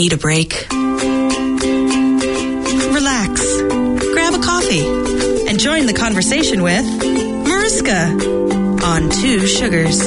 Need a break? Relax. Grab a coffee and join the conversation with Mariska on Two Sugars.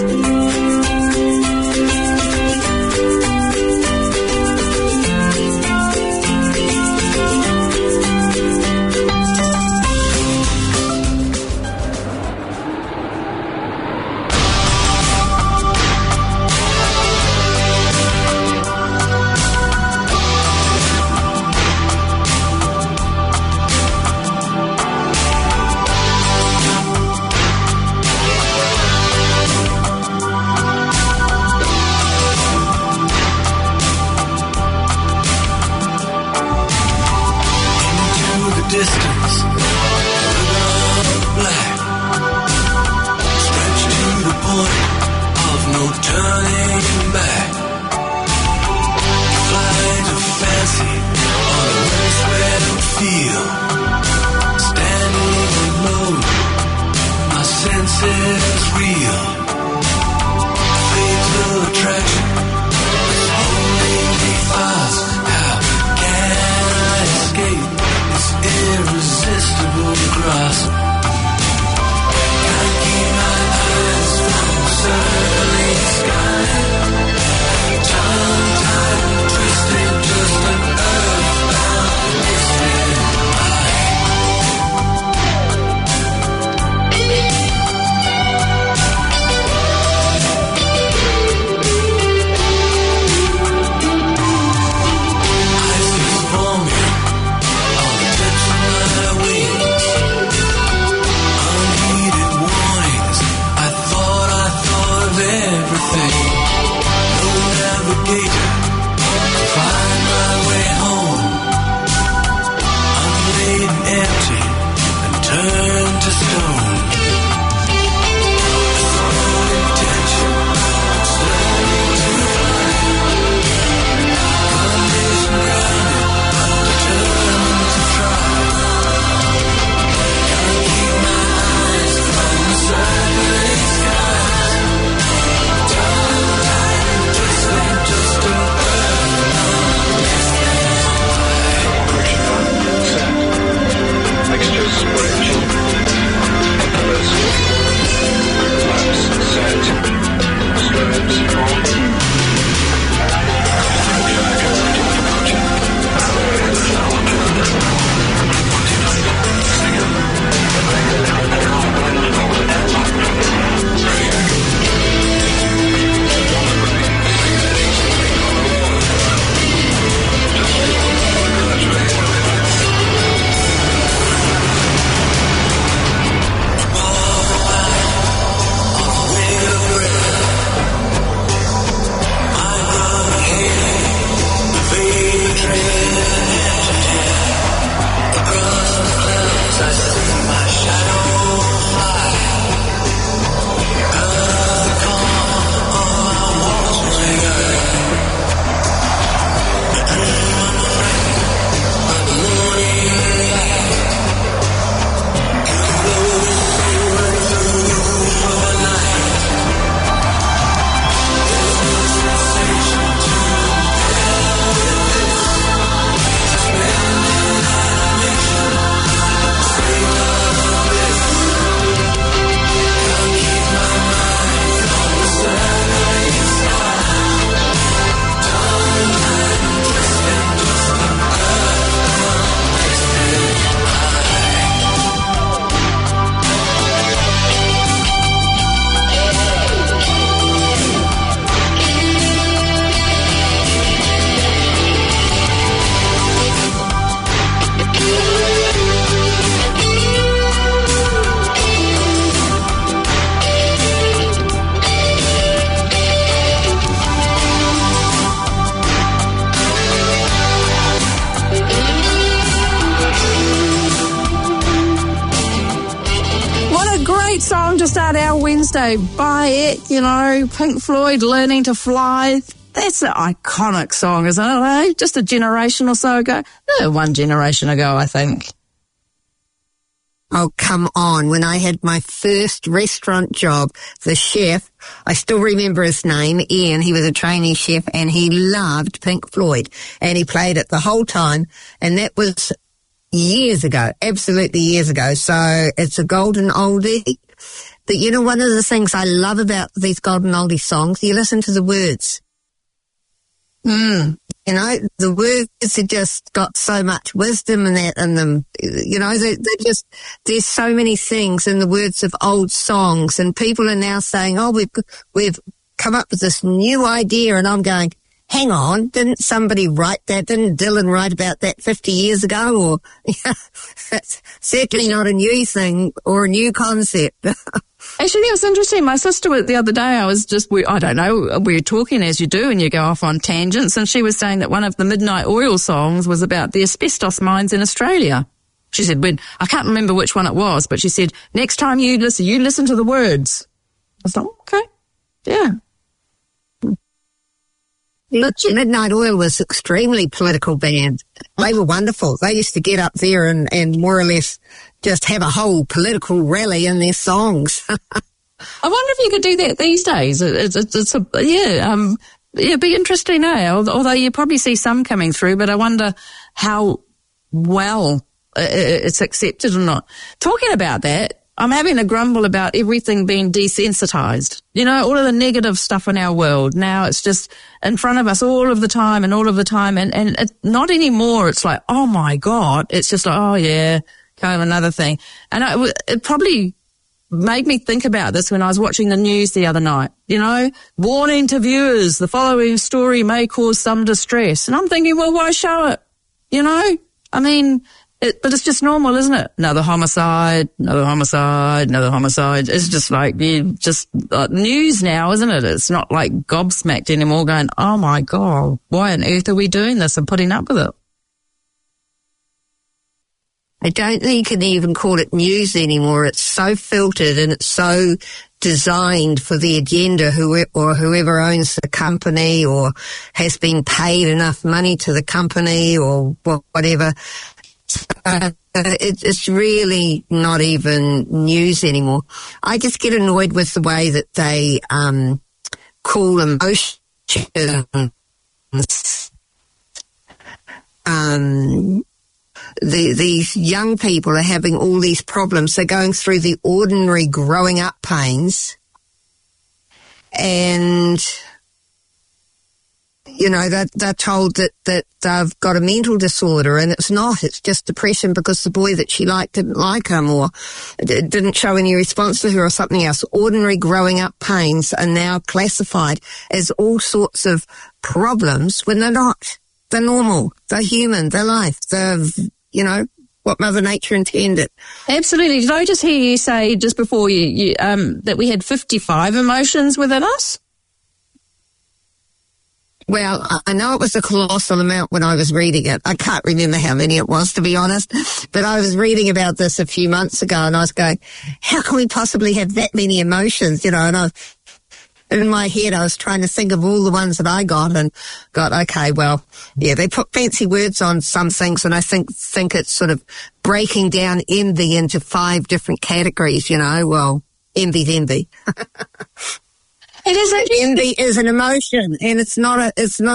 song to start our Wednesday. Buy it, you know, Pink Floyd, Learning to Fly. That's an iconic song, isn't it, eh? Just a generation or so ago. No, one generation ago, I think. Oh, come on. When I had my first restaurant job, the chef, I still remember his name, Ian, he was a trainee chef, and he loved Pink Floyd, and he played it the whole time, and that was years ago, absolutely years ago. So it's a golden oldie. But you know, one of the things I love about these golden oldie songs, you listen to the words. You know, the words have just got so much wisdom in them. You know, they're just, there's so many things in the words of old songs, and people are now saying, oh, we've come up with this new idea, and I'm going, hang on, didn't somebody write that? Didn't Dylan write about that 50 years ago? Or, it's certainly not a new thing or a new concept. Actually, it was interesting. My sister, the other day, I don't know, we were talking as you do, and you go off on tangents, and she was saying that one of the Midnight Oil songs was about the asbestos mines in Australia. She said, I can't remember which one it was, but she said, next time you listen to the words. I was like, okay, yeah. Midnight Oil was an extremely political band. They were wonderful. They used to get up there and more or less just have a whole political rally in their songs. I wonder if you could do that these days. It'd be interesting, eh? Although you probably see some coming through, but I wonder how well it's accepted or not. Talking about that, I'm having a grumble about everything being desensitized. You know, all of the negative stuff in our world. Now it's just in front of us all of the time, and it's not anymore. It's like, oh my God. It's just like, oh yeah, kind of another thing. And it probably made me think about this when I was watching the news the other night. You know, warning to viewers, the following story may cause some distress. And I'm thinking, well, why show it? You know, I mean, but it's just normal, isn't it? Another homicide. It's just like, news now, isn't it? It's not like gobsmacked anymore going, oh my God, why on earth are we doing this and putting up with it? I don't think you can even call it news anymore. It's so filtered and it's so designed for the agenda, whoever owns the company or has been paid enough money to the company or whatever. It's really not even news anymore. I just get annoyed with the way that they call emotions. These young people are having all these problems. They're going through the ordinary growing up pains, and you know, they're told that they've got a mental disorder, and it's not. It's just depression because the boy that she liked didn't like him or didn't show any response to her or something else. Ordinary growing up pains are now classified as all sorts of problems when they're not. They're normal. They're human. They're life. They're, you know, what Mother Nature intended. Absolutely. Did I just hear you say just before you that we had 55 emotions within us? Well, I know it was a colossal amount when I was reading it. I can't remember how many it was, to be honest. But I was reading about this a few months ago, and I was going, how can we possibly have that many emotions? You know, and in my head, I was trying to think of all the ones that I got and got, okay, well, yeah, they put fancy words on some things, and I think it's sort of breaking down envy into 5 different categories, you know. Well, envy's envy. It is envy is an emotion, and it's not a pizza.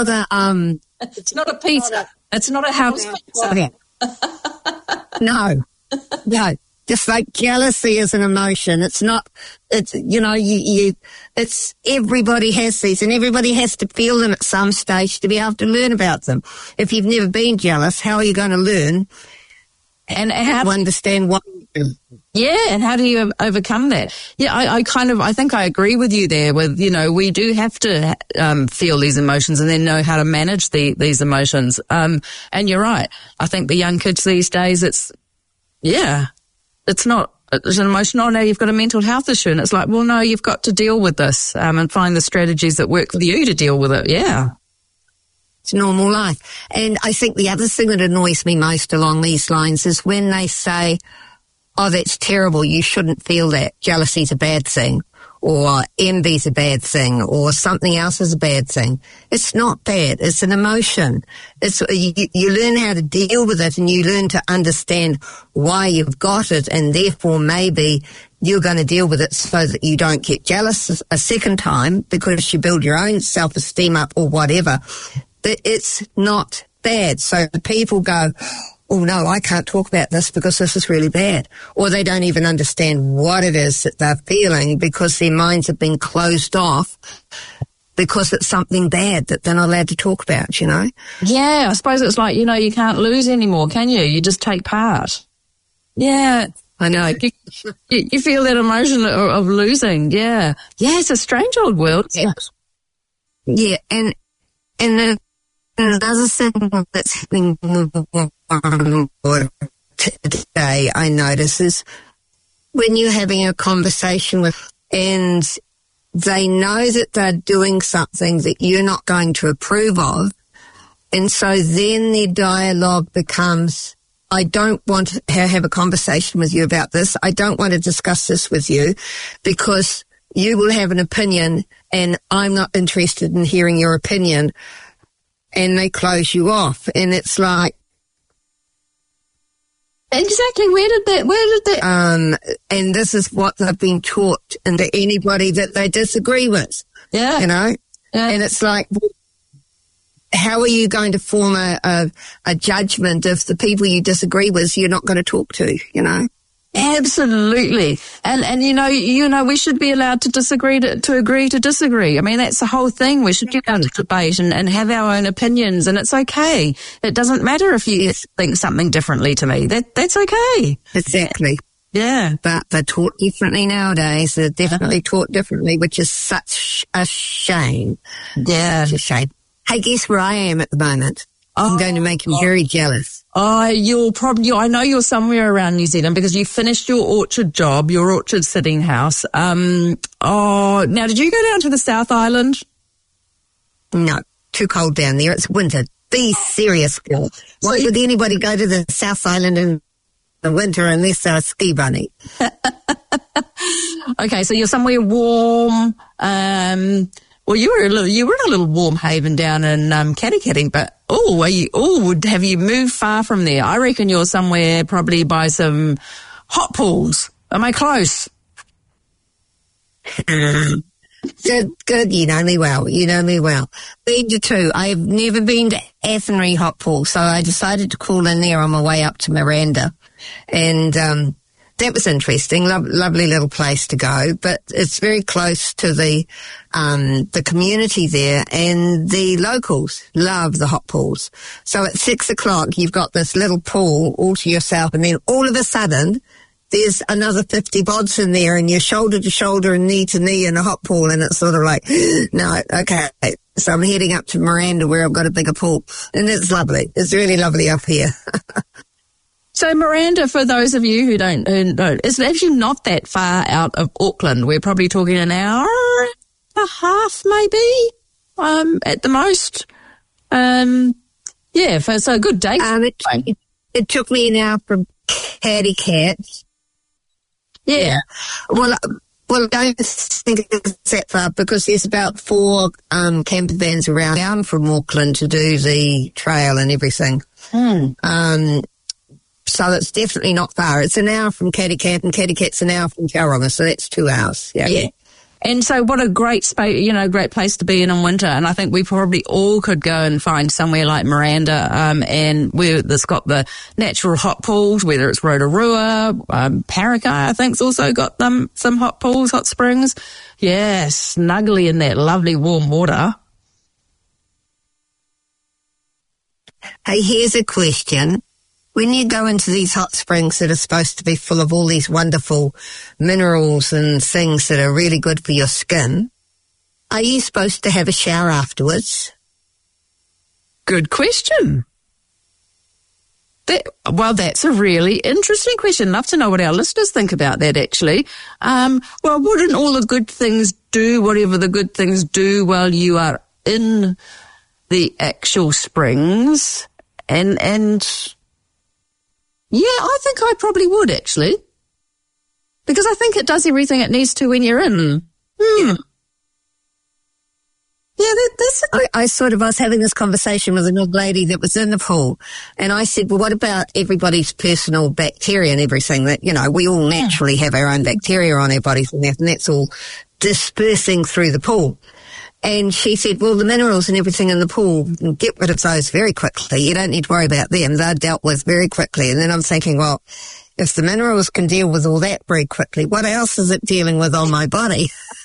It's not a house pizza. No. Just like jealousy is an emotion. It's not, you know, it's everybody has these, and everybody has to feel them at some stage to be able to learn about them. If you've never been jealous, how are you going to learn and how to understand what? Yeah, and how do you overcome that? Yeah, I think I agree with you there with, you know, we do have to feel these emotions and then know how to manage these emotions. And you're right. I think the young kids these days, it's an emotion. Oh, no, you've got a mental health issue. And it's like, well, no, you've got to deal with this and find the strategies that work for you to deal with it. Yeah. It's normal life. And I think the other thing that annoys me most along these lines is when they say, oh, that's terrible, you shouldn't feel that, jealousy's a bad thing, or envy's a bad thing, or something else is a bad thing. It's not bad. It's an emotion. You learn how to deal with it, and you learn to understand why you've got it, and therefore maybe you're going to deal with it so that you don't get jealous a second time because you build your own self-esteem up or whatever. But it's not bad. So the people go, oh no, I can't talk about this because this is really bad. Or they don't even understand what it is that they're feeling because their minds have been closed off because it's something bad that they're not allowed to talk about, you know? Yeah, I suppose it's like, you can't lose anymore, can you? You just take part. Yeah. I know. You feel that emotion of losing. Yeah. Yeah, it's a strange old world. Yeah, and another thing that's happening today, I notice, is when you're having a conversation with, and they know that they're doing something that you're not going to approve of, and so then their dialogue becomes, I don't want to have a conversation with you about this. I don't want to discuss this with you because you will have an opinion and I'm not interested in hearing your opinion. And they close you off. And it's like, exactly, where did that? And this is what they've been taught into anybody that they disagree with. Yeah. You know? Yeah. And it's like, how are you going to form a judgment if the people you disagree with you're not going to talk to, you know? Absolutely. And we should be allowed to disagree to agree to disagree. I mean, that's the whole thing. We should be able to debate and have our own opinions, and it's okay. It doesn't matter if you think something differently to me. That's okay. Exactly. Yeah. But they're taught differently nowadays. They're definitely taught differently, which is such a shame. Yeah. It's a shame. Hey, guess where I am at the moment? I'm going to make him very jealous. I know you're somewhere around New Zealand because you finished your orchard job, your orchard sitting house. Now did you go down to the South Island? No, too cold down there. It's winter. Be serious, girl. Why would anybody go to the South Island in the winter unless they're a ski bunny? Okay, so you're somewhere warm. Well, you were in a little warm haven down in Katikati, but have you moved far from there? I reckon you're somewhere probably by some hot pools. Am I close? Good. You know me well. Been to two. I've never been to Athenry Hot Pool, so I decided to call in there on my way up to Miranda, and that was interesting. Lovely little place to go, but it's very close to the community there, and the locals love the hot pools. So at 6:00, you've got this little pool all to yourself, and then all of a sudden, there's another 50 bods in there, and you're shoulder to shoulder and knee to knee in a hot pool, and it's sort of like, no, okay. So I'm heading up to Miranda where I've got a bigger pool, and it's lovely. It's really lovely up here. So Miranda, for those of you who don't, it's actually not that far out of Auckland. We're probably talking an hour and a half, maybe, at the most. So a good day. It took me an hour from Katikati. Yeah. Well, I don't think it's that far because there's about 4 camper vans around town from Auckland to do the trail and everything. So it's definitely not far. It's an hour from Katikati, and Katikat's an hour from Tauranga, so that's 2 hours. Yeah. And so what a great space, great place to be in winter. And I think we probably all could go and find somewhere like Miranda, and where that's got the natural hot pools, whether it's Rotorua, Parakai, I think's also got some hot pools, hot springs. Yeah, snugly in that lovely warm water. Hey, here's a question. When you go into these hot springs that are supposed to be full of all these wonderful minerals and things that are really good for your skin, are you supposed to have a shower afterwards? Good question. That's a really interesting question. Love to know what our listeners think about that, actually. Wouldn't all the good things do whatever the good things do while you are in the actual springs? And yeah, I think I probably would, actually. Because I think it does everything it needs to when you're in. Yeah, I was having this conversation with an old lady that was in the pool, and I said, well, what about everybody's personal bacteria and everything that, we all naturally have our own bacteria on our bodies and that's all dispersing through the pool. And she said, well, the minerals and everything in the pool, get rid of those very quickly. You don't need to worry about them. They're dealt with very quickly. And then I'm thinking, well, if the minerals can deal with all that very quickly, what else is it dealing with on my body?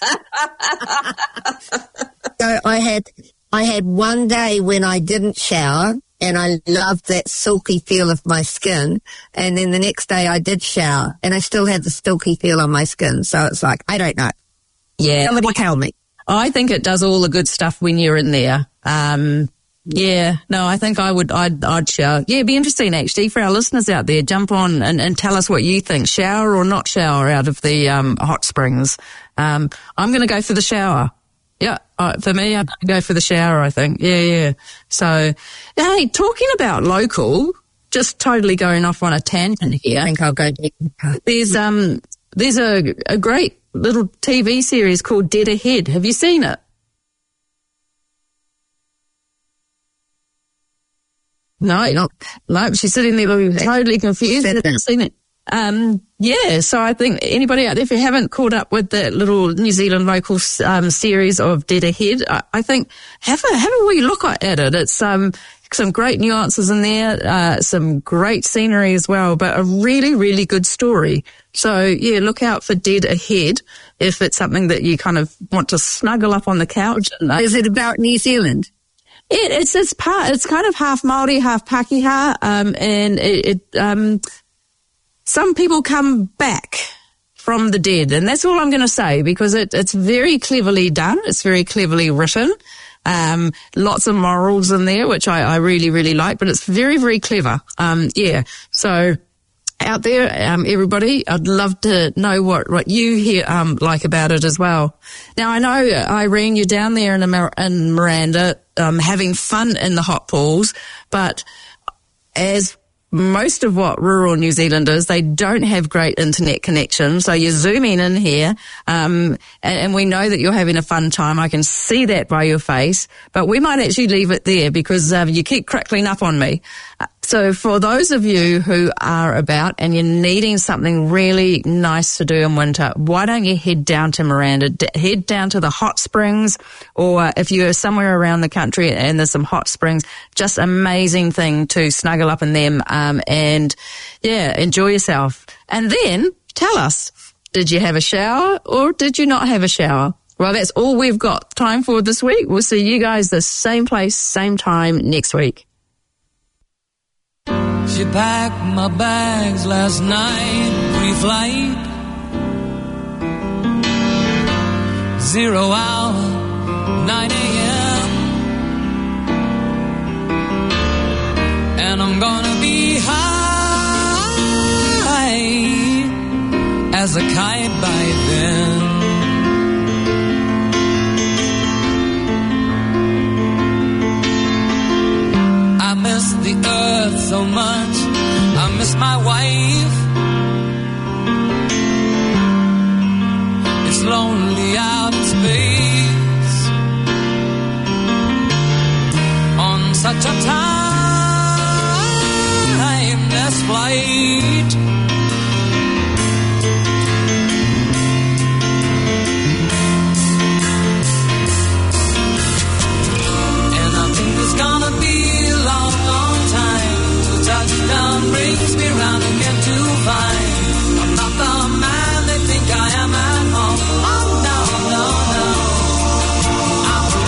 So I had one day when I didn't shower, and I loved that silky feel of my skin. And then the next day I did shower, and I still had the silky feel on my skin. So it's like, I don't know. Yeah. Somebody tell me. I think it does all the good stuff when you're in there. Yeah, no, I think I'd shower. Yeah, it'd be interesting actually for our listeners out there. Jump on and tell us what you think. Shower or not shower out of the hot springs. I'm going to go for the shower. Yeah, for me, I'd go for the shower, I think. Yeah. So, hey, talking about local, just totally going off on a tangent here. I think I'll go. There's a great little TV series called Dead Ahead. Have you seen it? No, she's sitting there looking totally confused. Hasn't seen it. Yeah, so I think anybody out there, if you haven't caught up with the little New Zealand local series of Dead Ahead, I think have a wee look at it. It's some great nuances in there, some great scenery as well, but a really, really good story. So yeah, look out for Dead Ahead if it's something that you kind of want to snuggle up on the couch. Is it about New Zealand? It's kind of half Māori, half Pākehā, and some people come back from the dead, and that's all I'm going to say, because it's very cleverly done. It's very cleverly written. Lots of morals in there, which I really, really like, but it's very, very clever. Yeah. So out there, everybody, I'd love to know what you hear, like about it as well. Now, I know, Irene, you're down there in Miranda, having fun in the hot pools, but as most of what rural New Zealand is, they don't have great internet connection. So you're zooming in here, and we know that you're having a fun time. I can see that by your face, but we might actually leave it there because you keep crackling up on me. So for those of you who are about and you're needing something really nice to do in winter, why don't you head down to Miranda, head down to the hot springs, or if you're somewhere around the country and there's some hot springs, just amazing thing to snuggle up in them, and yeah, enjoy yourself. And then tell us, did you have a shower or did you not have a shower? Well, that's all we've got time for this week. We'll see you guys the same place, same time next week. She packed my bags last night, pre-flight, 0 hour, 9 a.m. And I'm gonna be high as a kite by then. I miss the earth so much, I miss my wife. It's lonely out in space on such a timeless flight. And I think it's gonna be a long, long time till touchdown brings me round again to find I'm not the man they think I am at home. Oh no, no, no, I'm a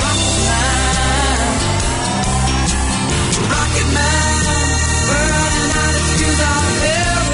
rocket man, burning out his fuse out of here.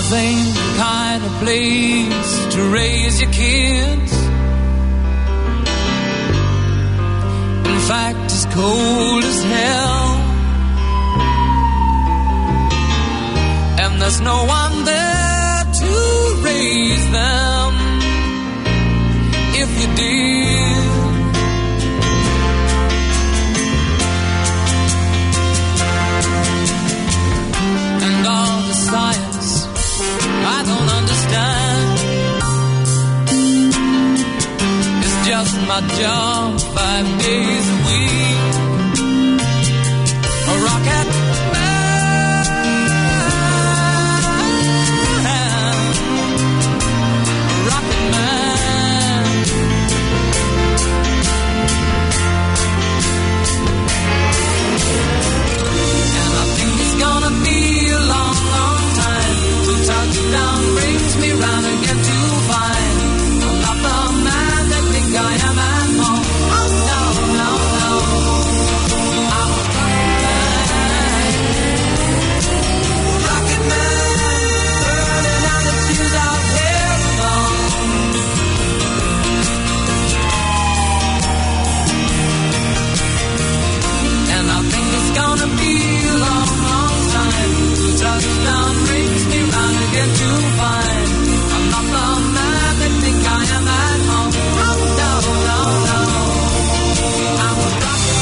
Mama's ain't the kind of place to raise your kids. In fact, it's cold as hell. And there's no one there to raise them if you did. And all the science I don't understand. It's just my job 5 days a week. A rocket man, a rocket man. And I think it's gonna be a long, long time till touchdown brings me round again to find I'm not the man that think I am at home. Oh no, no, no. I'm a rocket man, burning out the fuse out here alone. And I think it's gonna be a long, long time till touchdown brings me round again to find I'm not the man that think I am at home. Oh no, no, no. I'm a rocket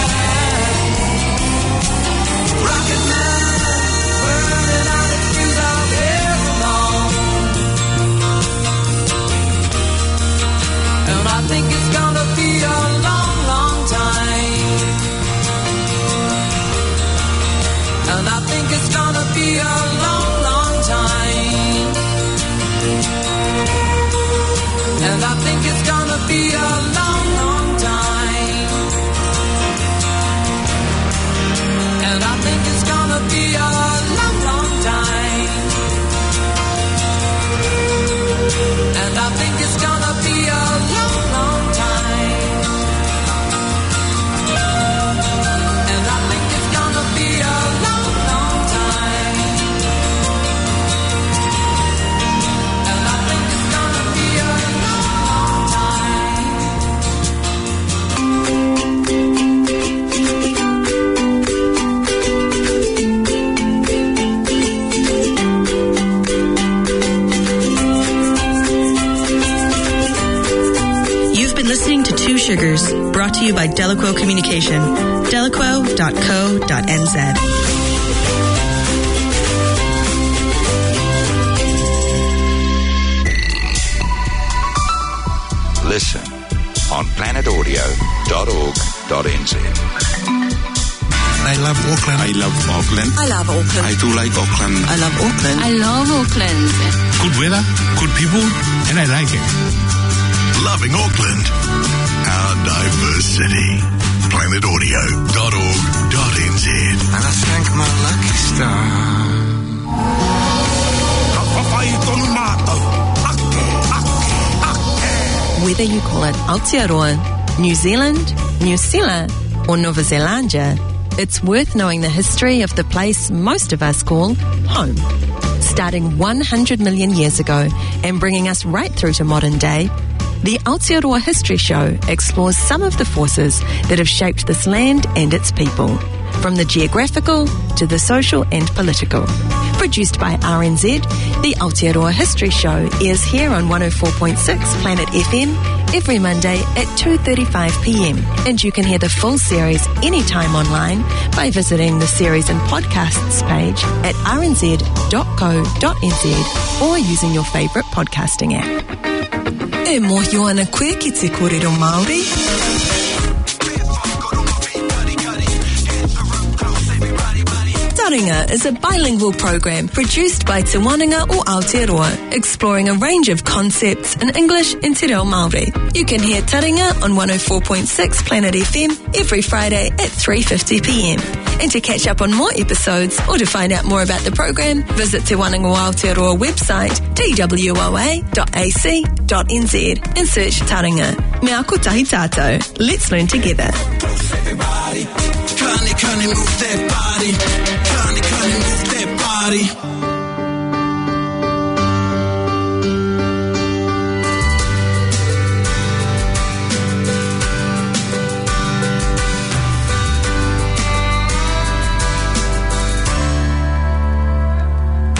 man, burning out the fuse out here alone. And I think it's gonna be a long, long time. And I think it's gonna be a long, long time. And I think it's gonna be a long, long time. And I think it's gonna be a long, long time. And I think it's gonna be a long, long time. And I think it's gonna be a long, long time. And I think it's gonna be a long, long time. You've been listening to Two Sugars, brought to you by Delaquo Communication. Delaquo.co.nz. Listen on planetaudio.org.nz. I love Auckland. I love Auckland. I love Auckland. I do like Auckland. I love Auckland. I love Auckland. Good weather, good people, and I like it. Loving Auckland. Our diverse city. planetaudio.org.nz. And I thank my lucky star. Whether you call it Aotearoa, New Zealand, New Zealand, or Nova Zelandia, it's worth knowing the history of the place most of us call home. Starting 100 million years ago and bringing us right through to modern day, the Aotearoa History Show explores some of the forces that have shaped this land and its people, from the geographical to the social and political. Produced by RNZ, the Aotearoa History Show airs here on 104.6 Planet FM every Monday at 2:35pm, and you can hear the full series anytime online by visiting the series and podcasts page at rnz.co.nz or using your favourite podcasting app. E mohio ana koe ki te kōrero Māori. Taringa is a bilingual program produced by Te Wananga o Aotearoa, exploring a range of concepts in English and Te Reo Māori. You can hear Taringa on 104.6 Planet FM every Friday at 3:50pm. And to catch up on more episodes or to find out more about the program, visit Te Wananga o Aotearoa website twoa.ac.nz and search Taringa. Mea kotahi tātou. Let's learn together. Everybody, move that body. Move that body.